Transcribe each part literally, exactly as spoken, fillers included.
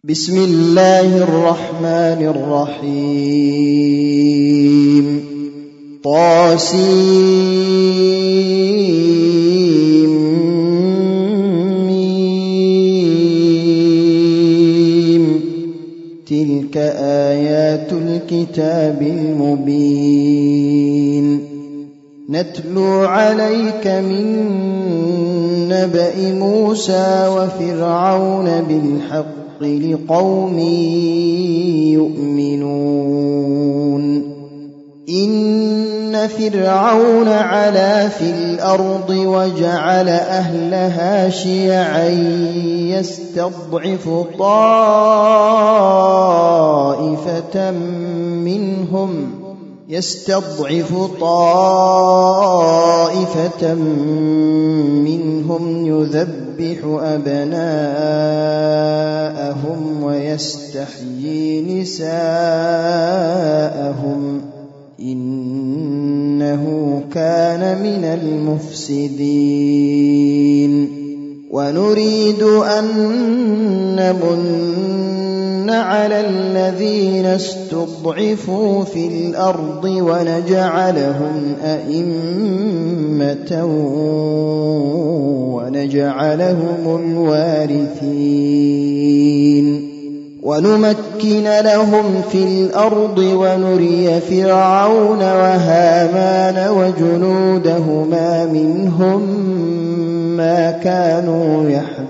بسم الله الرحمن الرحيم طاسيم تلك آيات الكتاب المبين نتلو عليك من نبأ موسى وفرعون بالحق لقوم يؤمنون إن فرعون علا في الأرض وجعل أهلها شيعا يستضعف طائفة منهم يستضعف طائفة منهم يذبح أبناءهم ويستحيي نساءهم إنه كان من المفسدين ونريد أن نمن على الذين استضعفوا في الأرض ونجعلهم أئمة ونجعلهم الوارثين ونمكن لهم في الأرض ونري فرعون وهامان وجنودهما منهم ما كانوا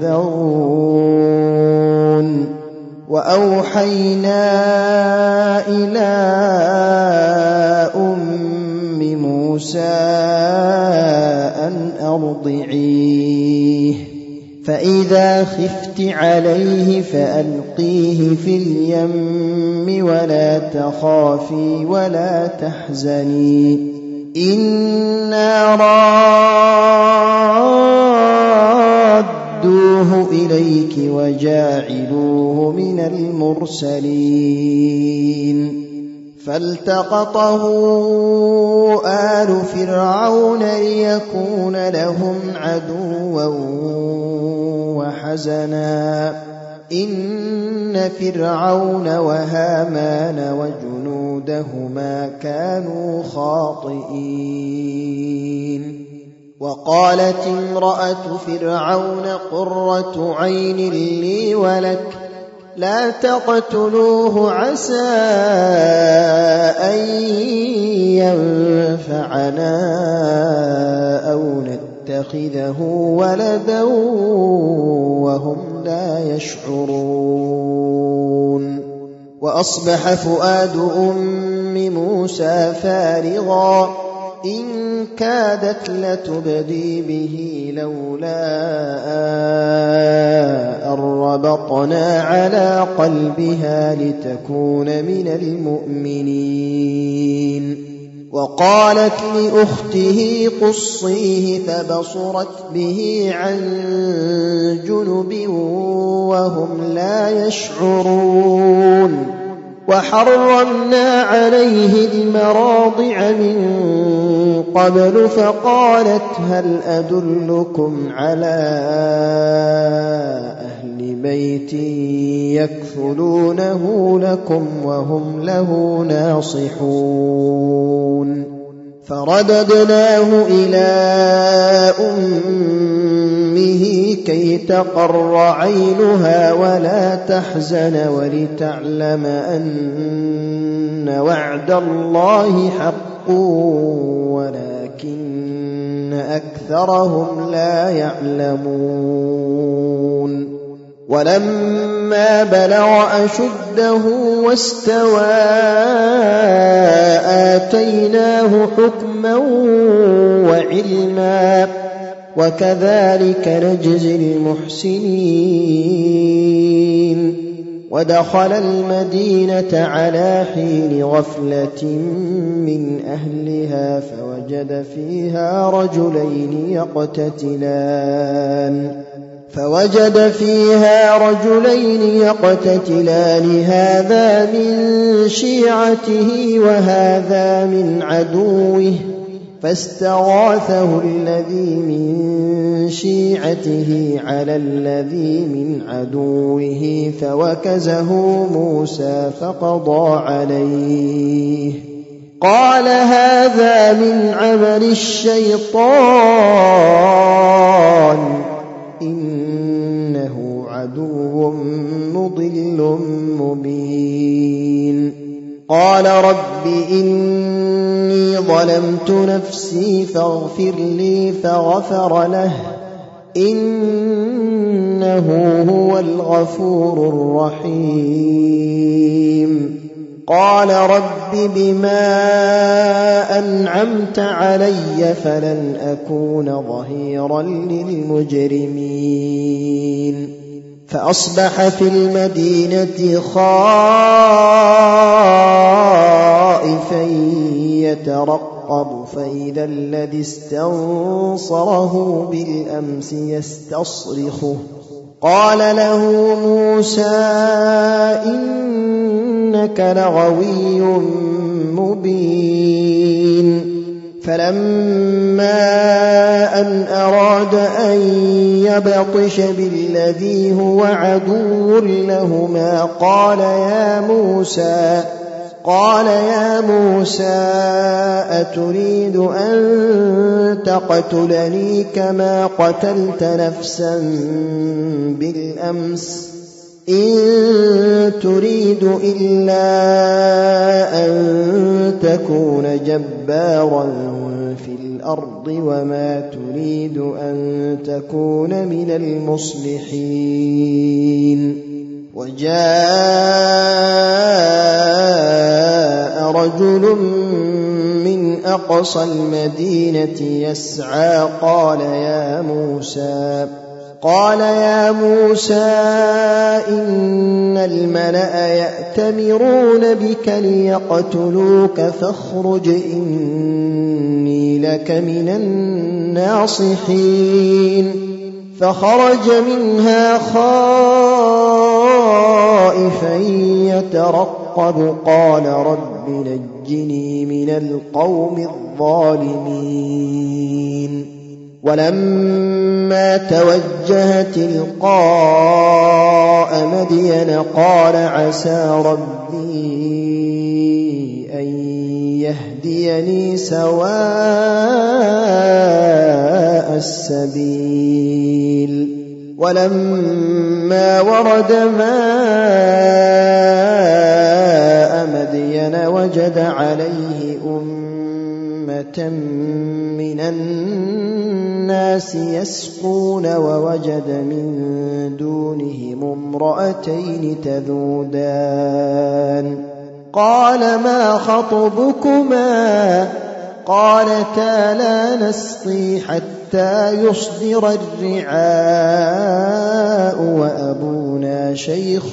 يحذرون وأوحينا إلى أم موسى أن أرضعيه فإذا خفت عليه فألقيه في اليم ولا تخافي ولا تحزني إنا رادوه إليك وجاعلوه من المرسلين فالتقطه آل فرعون ليكون لهم عدوا وحزنا إن فرعون وهامان وجنودهما كانوا خاطئين وقالت امرأة فرعون قرة عين لي ولك لا تقتلوه عسى أن ينفعنا أو نتخذه ولدا وهم لا يشعرون وأصبح فؤاد أم موسى فارغا إن كادت لتبدي به لولا أن ربطنا على قلبها لتكون من المؤمنين وقالت لأخته قصيه فبصرت به عن جنب وهم لا يشعرون وحرمنا عليه المراضع من قبل فقالت هل أدلكم على أهل بيت يكفلونه لكم وهم له ناصحون فرددناه إلى أمه كي تقر عينها ولا تحزن ولتعلم أن وعد الله حق ولكن أكثرهم لا يعلمون ولما بلغ أشده واستوى آتيناه حكما وعلما وكذلك نجزي المحسنين ودخل المدينة على حين غفلة من أهلها فوجد فيها رجلين يقتتلان فوجد فيها رجلين يقتتلان هذا من شيعته وهذا من عدوه فاستغاثه الذي من شيعته على الذي من عدوه فوكزه موسى فقضى عليه قال هذا من عمل الشيطان إنه عدو مضل مبين قال رب إني ظلمت نفسي فاغفر لي فغفر له إنه هو الغفور الرحيم قال رب بما أنعمت علي فلن أكون ظهيرا للمجرمين فأصبح في المدينة خائفا يترقب فإذا الذي استنصره بالأمس يستصرخه قال له موسى إنك لغوي مبين فلما أن أراد أن يبطش بالذي هو عدو لهما قال يا موسى قال يا موسى أتريد أن تقتلني كما قتلت نفسا بالأمس إن تريد إلا أن تكون جبارا في الأرض وما تريد أن تكون من المصلحين وجاء رجل من أقصى المدينة يسعى قال يا موسى قال يا موسى إن الملأ يأتمرون بك ليقتلوك فاخرج إني لك من الناصحين فخرج منها خائفا يترقب قال رب نجني من القوم الظالمين ولما توجه تلقاء مدين قال عسى ربي أن يهديني سواء السبيل ولما ورد ماء مدين وجد عليه أمة من الناس يسقون ووجد من دونهم امرأتين تذودان قال ما خطبكما قالتا لا نسقي حتى يصدر الرعاء وأبونا شيخ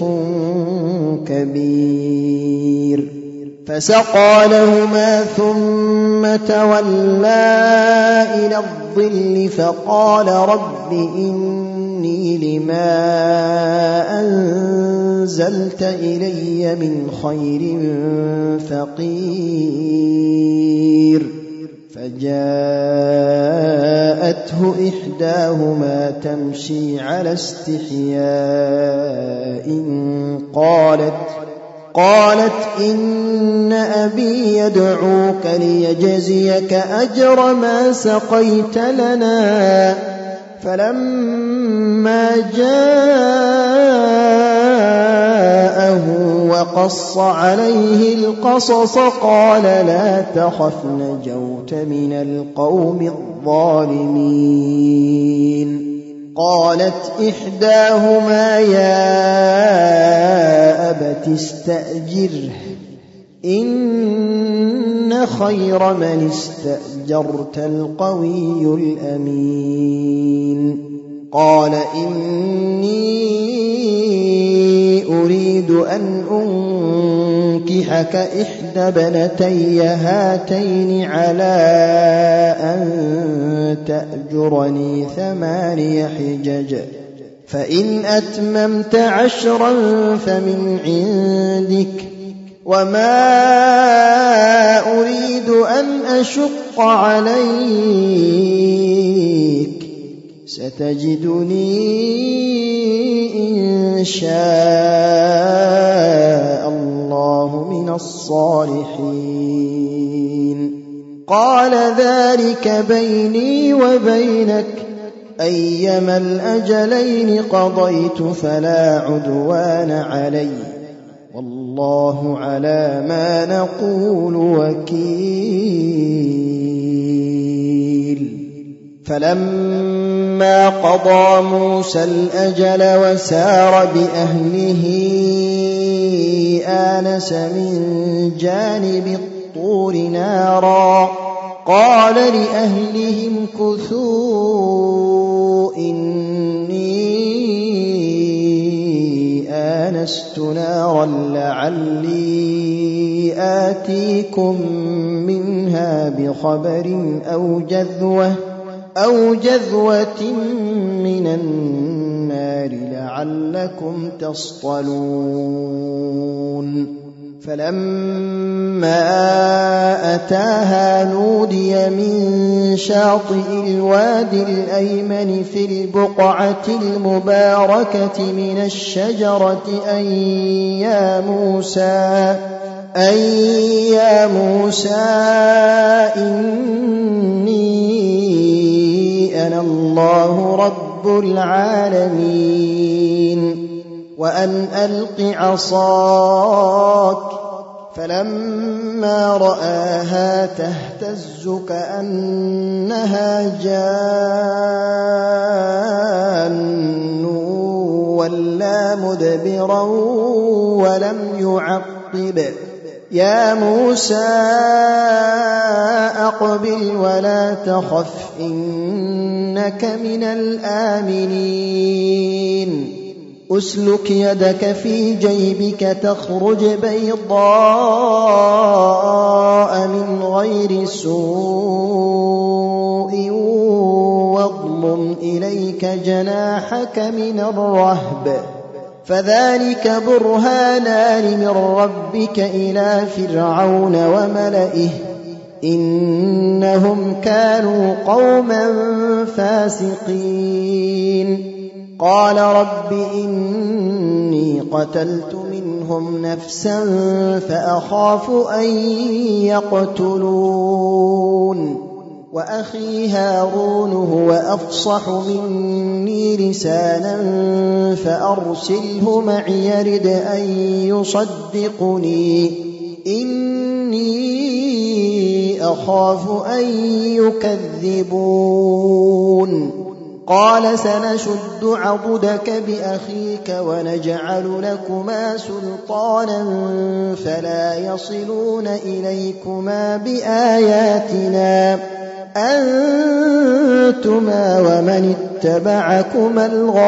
كبير فسقى لهما ثم تولى إلى الظل فقال رب إني لما أنزلت إلي من خير فقير فجاءته إحداهما تمشي على استحياء قالت قالت إن أبي يدعوك ليجزيك أجر ما سقيت لنا فلما جاءه وقص عليه القصص قال لا تخف نجوت من القوم الظالمين قالت إحداهما يا أبت استأجره إن خير من استأجرت القوي الأمين قال إني أريد أن أنكحك إحدى بنتي هاتين على أن تأجرني ثماني حجج فإن أتممت عشرا فمن عندك وما أريد أن أشق عليك ستجدني إن شاء الله من الصالحين قال ذلك بيني وبينك أيما الأجلين قضيت فلا عدوان علي والله على ما نقول وكيل فلما قضى موسى الأجل وسار بأهله آنس من جانب الطور نارا قال لأهلهم كثوا إني آنست نارا لعلي آتيكم منها بخبر أو جذوة أو جذوة من النار لعلكم تصطلون فلما أتاها نودي من شاطئ الوادي الأيمن في البقعة المباركة من الشجرة أن يا موسى أن يا موسى إني أنا الله رب العالمين وأن ألق عصاك فلما رآها تهتز كأنها جان ولا مدبرا ولم يعقب يا موسى أقبل ولا تخف إنك من الآمنين أسلك يدك في جيبك تخرج بيضاء من غير سوء واضمم إليك جناحك من الرهب فذلك برهانان من ربك إلى فرعون وملئه إنهم كانوا قوما فاسقين قال رب إني قتلت منهم نفسا فأخاف أن يقتلون وأخي هارون هو أفصح مني لسانا فأرسله معي يرد أن يصدقني إني أخاف أن يكذبون قال سنشد عضدك بأخيك ونجعل لكما سلطانا فلا يصلون إليكما بآياتنا أنتما ومن اتبعكما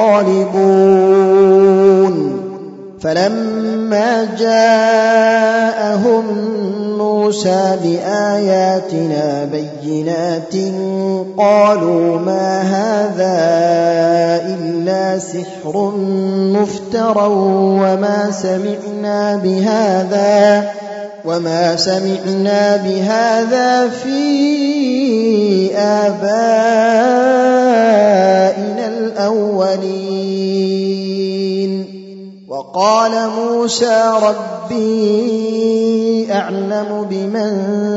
الغالبون فلما جاءهم موسى بآياتنا بينات قالوا ما هذا إلا سحر مفترى وما سمعنا بهذا وما سمعنا بهذا في آبائنا الأولين وقال موسى ربي أعلم بمن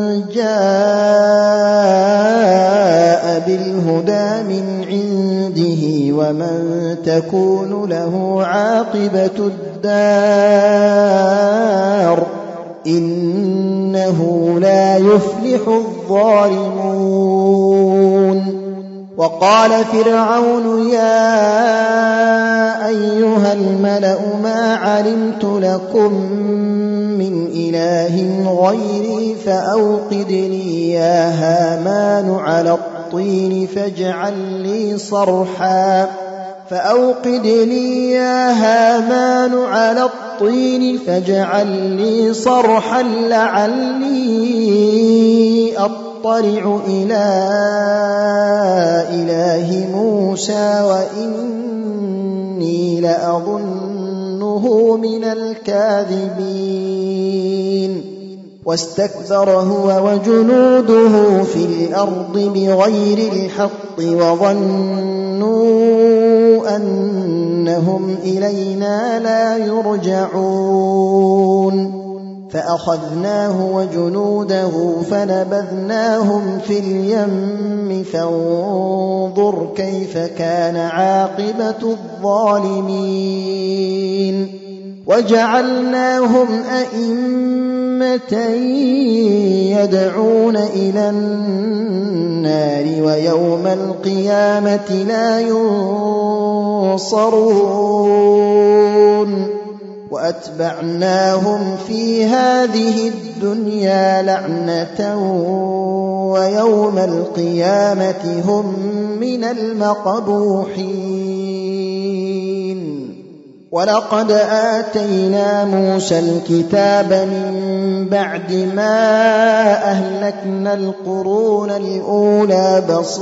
جاء بالهدى من عنده ومن تكون له عاقبة الدار إنه لا يفلح الظالمون وقال فرعون يا أيها الملأ ما علمت لكم من إله غيري فأوقد لي يا هامان على الطين فاجعل لي صرحا فأوقد لي يا هامان على الطين فاجعل لي صرحا لعلي أطلع إلى إله موسى وإني لأظنه وظنوه من الكاذبين واستكبر هو وجنوده في الأرض بغير الحق وظنوا أنهم إلينا لا يرجعون فأخذناه وجنوده فنبذناهم في اليم فانظر كيف كان عاقبة الظالمين وجعلناهم أئمة يدعون إلى النار ويوم القيامة لا ينصرون وأتبعناهم في هذه الدنيا لعنة ويوم القيامة هم من المقبوحين ولقد آتينا موسى الكتاب من بعد ما أهلكنا القرون الأولى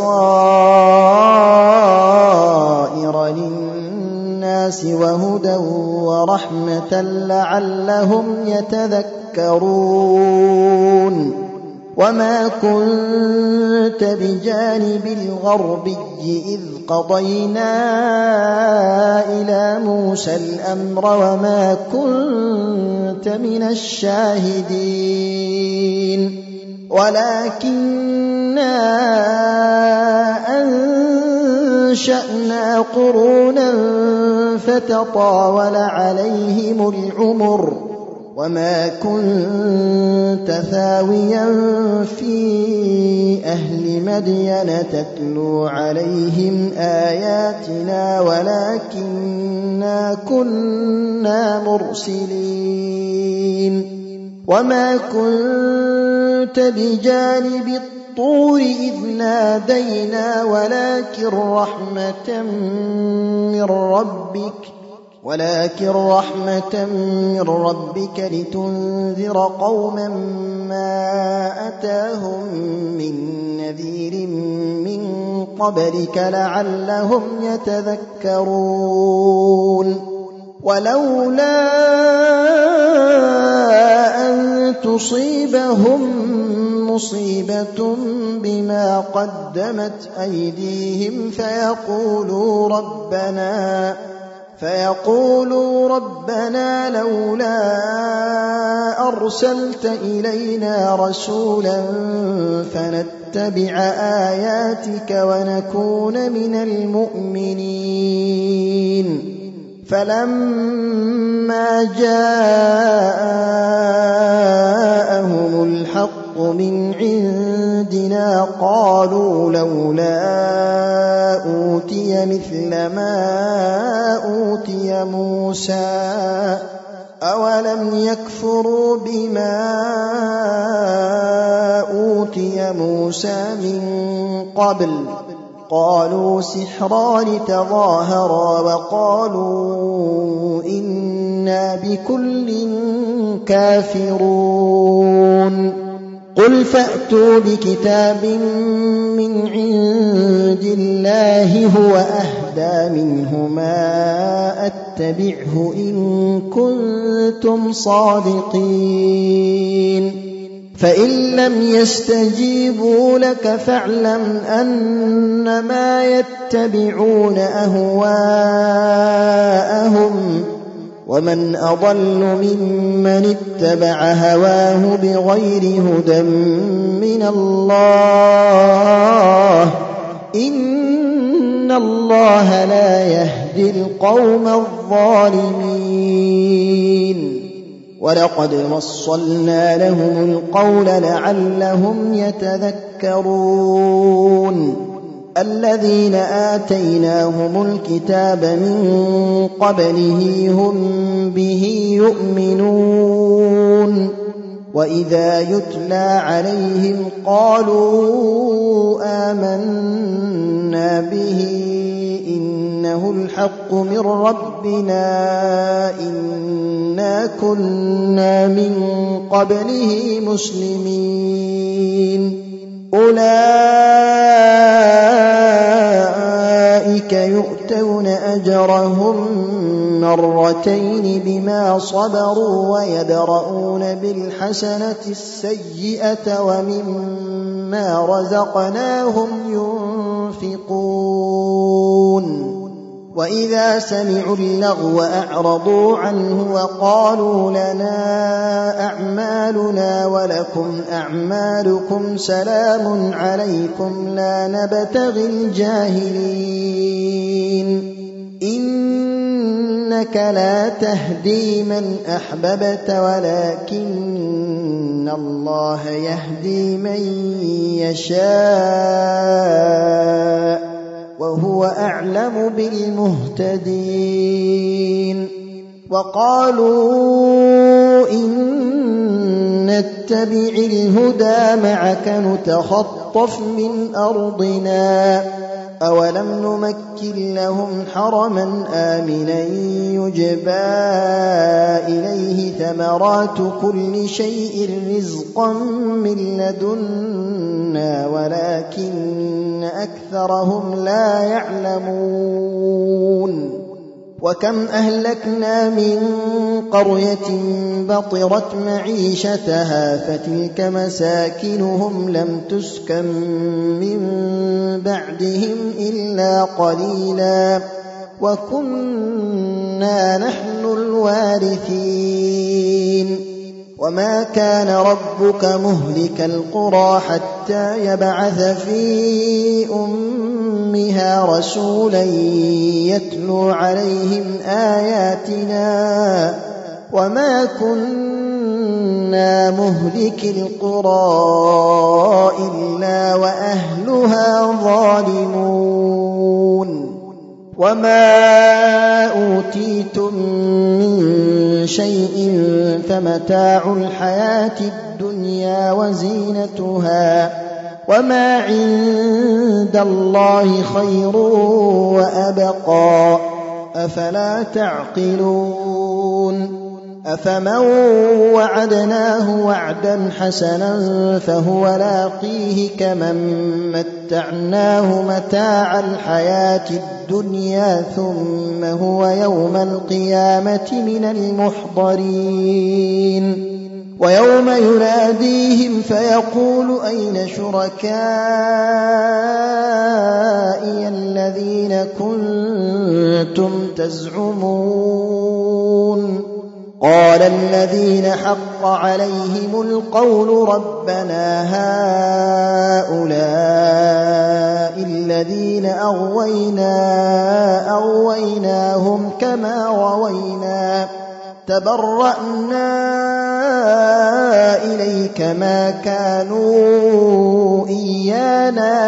بصائر للناس وهدى ورحمة لعلهم يتذكرون وما كنت بجانب الغربي إذ قضينا إلى موسى الأمر وما كنت من الشاهدين ولكننا أنشأنا قرونا فتطاول عليهم العمر وما كنت ثاويا في أهل مدين تتلو عليهم آياتنا ولكننا كنا مرسلين وما كنت بجانب الطور إذ نادينا ولكن رحمة من ربك ولكن رحمة من ربك لتنذر قوما ما أتاهم من نذير من قبلك لعلهم يتذكرون ولولا أن تصيبهم مصيبة بما قدمت أيديهم فيقولوا ربنا فيقولوا ربنا لولا أرسلت إلينا رسولا فنتبع آياتك ونكون من المؤمنين فلما جاءهم الحق من عندنا قالوا لولا أوتي مثل ما أوتي موسى أولم يكفروا بما أوتي موسى من قبل قالوا سحران تظاهرا وقالوا إنا بكل كافرون قل فأتوا بكتاب من عند الله هو أهدى منهما أتبعه إن كنتم صادقين فإن لم يستجيبوا لك فاعلم أنما يتبعون أهواءهم ومن أضل ممن اتبع هواه بغير هدى من الله إن الله لا يهدي القوم الظالمين ولقد وصلنا لهم القول لعلهم يتذكرون الذين آتيناهم الكتاب من قبله هم به يؤمنون وإذا يتلى عليهم قالوا آمنا به إنه الحق من ربنا إنا كنا من قبله مسلمين أولئك يؤتون أجرهم مرتين بما صبروا ويدرؤون بالحسنة السيئة ومما رزقناهم ينفقون وإذا سمعوا اللغو أعرضوا عنه وقالوا لنا أعمالنا ولكم أعمالكم سلام عليكم لا نبتغي الجاهلين إنك لا تهدي من أحببت ولكن الله يهدي من يشاء وهو أعلم بالمهتدين وقالوا إن نتبع الهدى معك نتخطف من أرضنا أولم نمكن لهم حرما آمنا يجبى إليه ثمرات كل شيء رزقا من لدنا ولكن أكثرهم لا يعلمون وكم أهلكنا من قرية بطرت معيشتها فتلك مساكنهم لم تسكن من بعدهم إلا قليلا وكنا نحن الوارثين وما كان ربك مهلك القرى حتى يبعث في أمها رسولا يتلو عليهم آياتنا وما كنا مهلك القرى إلا وأهلها ظالمون وما أوتيتم من شيء فمتاع الحياة الدنيا وزينتها وما عند الله خير وأبقى أفلا تعقلون أفمن وعدناه وعدا حسنا فهو لاقيه كمن متعناه متاع الحياة الدنيا ثم هو يوم القيامة من المحضرين ويوم يناديهم فيقول أين شركائي الذين كنتم تزعمون قال الذين حق عليهم القول ربنا هؤلاء الذين أغوينا أغويناهم كما غوينا تبرأنا إليك ما كانوا إيانا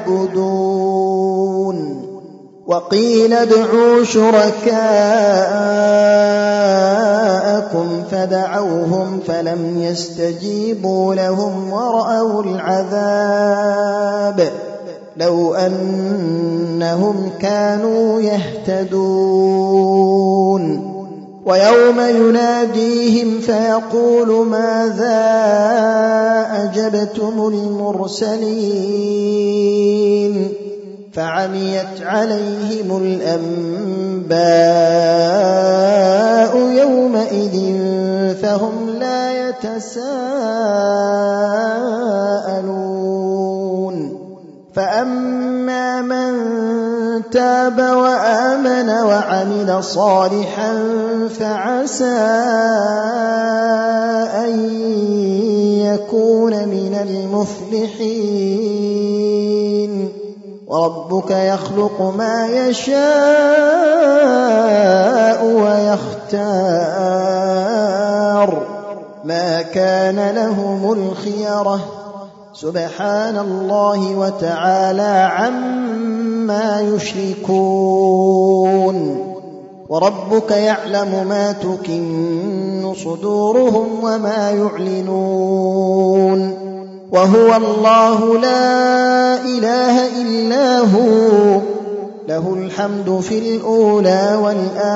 يعبدون وقيل ادعوا شركاءكم فدعوهم فلم يستجيبوا لهم ورأوا العذاب لو أنهم كانوا يهتدون ويوم يناديهم فيقول ماذا أجبتم المرسلين فعميت عليهم الأنباء يومئذ فهم لا يتساءلون فأما من تاب وآمن وعمل صالحا فعسى أن يكون من المفلحين وربك يخلق ما يشاء ويختار ما كان لهم الخيرة سبحان الله وتعالى عما يشركون وربك يعلم ما تكن صدورهم وما يعلنون وهو الله لا إله إلا هو له الحمد في الأولى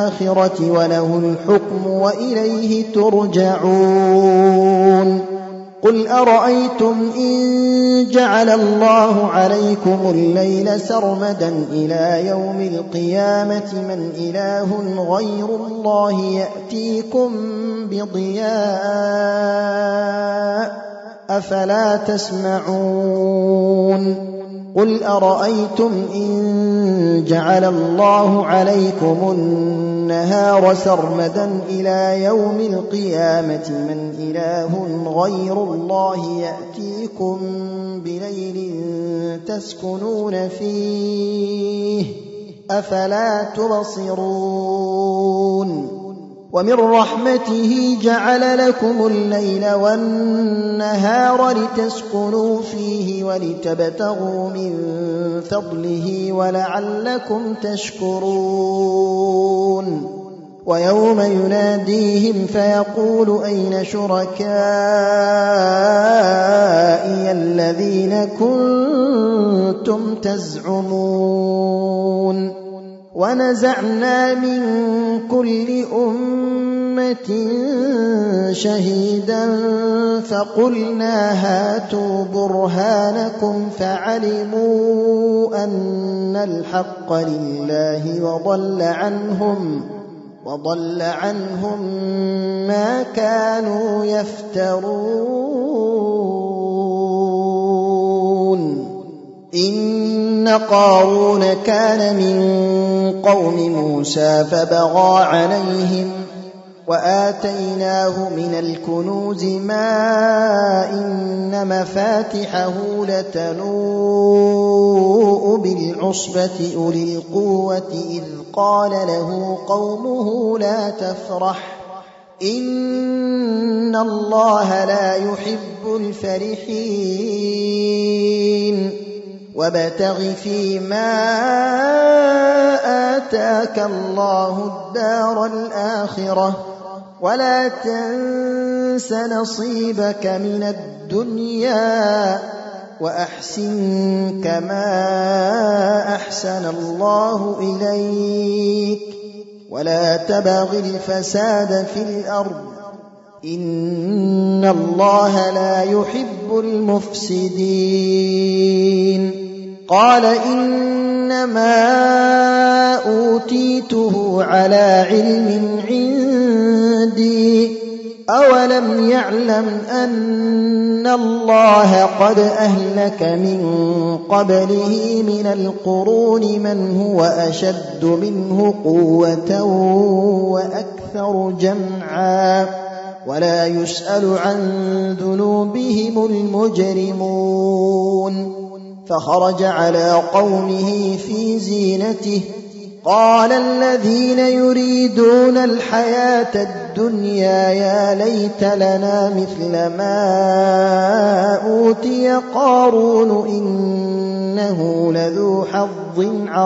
والآخرة وله الحكم وإليه ترجعون قل أرأيتم إن جعل الله عليكم الليل سرمدا إلى يوم القيامة من إله غير الله يأتيكم بضياء أفلا تسمعون قل أرأيتم إن جعل الله عليكم النهار سرمدا إلى يوم القيامة من إله غير الله يأتيكم بليل تسكنون فيه أفلا تبصرون ومن رحمته جعل لكم الليل والنهار لتسكنوا فيه ولتبتغوا من فضله ولعلكم تشكرون ويوم يناديهم فيقول أين شركائي الذين كنتم تزعمون ونزعنا من كل أمة شهيدا فقلنا هاتوا برهانكم فعلموا أن الحق لله وضل عنهم وضل عنهم ما كانوا يفترون إن قارون كان من قوم موسى فبغى عليهم وآتيناه من الكنوز ما إن مفاتحه لتنوء بالعصبة أولي القوة إذ قال له قومه لا تفرح إن الله لا يحب الفرحين وابتغ فيما آتاك الله الدار الآخرة ولا تنس نصيبك من الدنيا وأحسن كما أحسن الله إليك ولا تبغ الفساد في الأرض إن الله لا يحب المفسدين قال إنما أوتيته على علم عندي أولم يعلم أن الله قد أهلك من قبله من القرون من هو أشد منه قوة وأكثر جمعا ولا يسأل عن ذنوبهم المجرمون فخرج على قومه في زينته قال الذين يريدون الحياة الدنيا يا ليت لنا مثل ما أوتي قارون إنه لذو حظ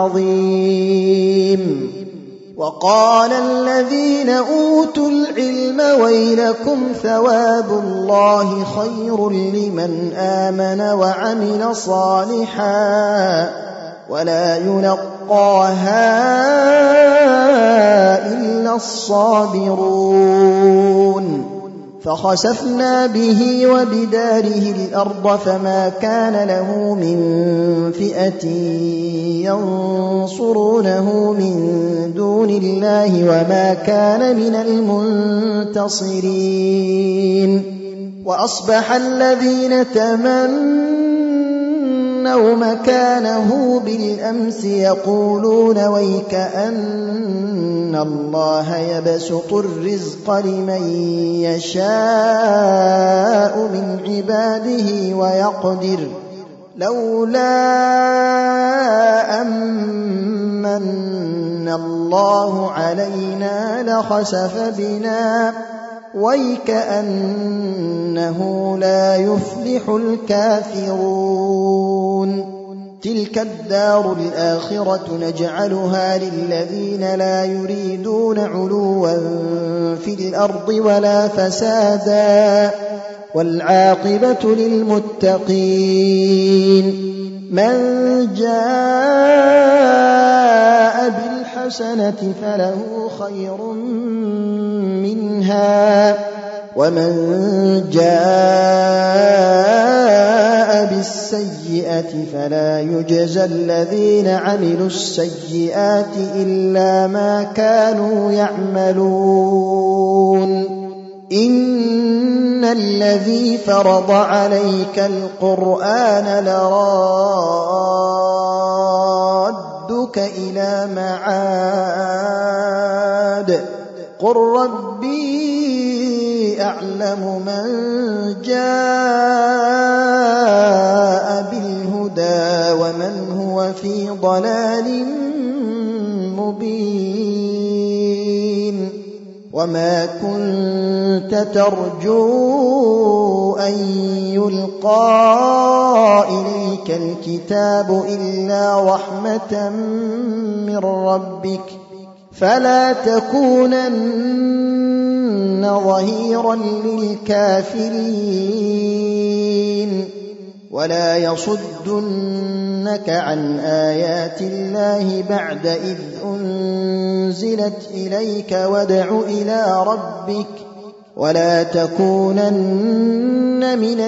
عظيم وقال الذين أوتوا العلم ويلكم ثواب الله خير لمن آمن وعمل صالحا ولا يلقاها إلا الصابرون فخسفنا به وبداره الأرض فما كان له من فئة ينصرونه من دون الله وما كان من المنتصرين وأصبح الذين تمنوا مكانه بالأمس يقولون ويكأن الله يبسط الرزق لمن يشاء من عباده ويقدر لولا أمن الله علينا لخسف بنا ويكأنه لا يفلح الكافرون تلك الدار الآخرة نجعلها للذين لا يريدون علوا في الأرض ولا فسادا والعاقبة للمتقين من جاء بالحسنة فله خير منها ومن جاء بالسيئة فلا يجزى الذين عملوا السيئات إلا ما كانوا يعملون إن الذي فرض عليك القرآن لرادك إلى معاد قل ربي أعلم من جاء بالهدى ومن هو في ضلال مبين وما كنت ترجو أن يلقى إليك الكتاب إلا رحمة من ربك فلا تكونن ظهيرا للكافرين ولا يصدنك عن آيات الله بعد إذ أنزلت إليك وادع إلى ربك ولا تكونن من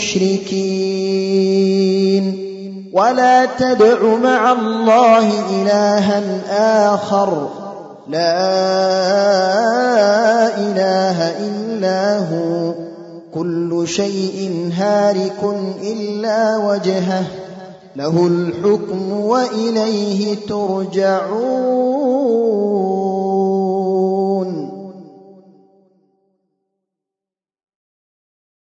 المشركين ولا تدع مع الله إلها آخر لا إله إلا هو كل شيء هالك إلا وجهه له الحكم وإليه ترجعون.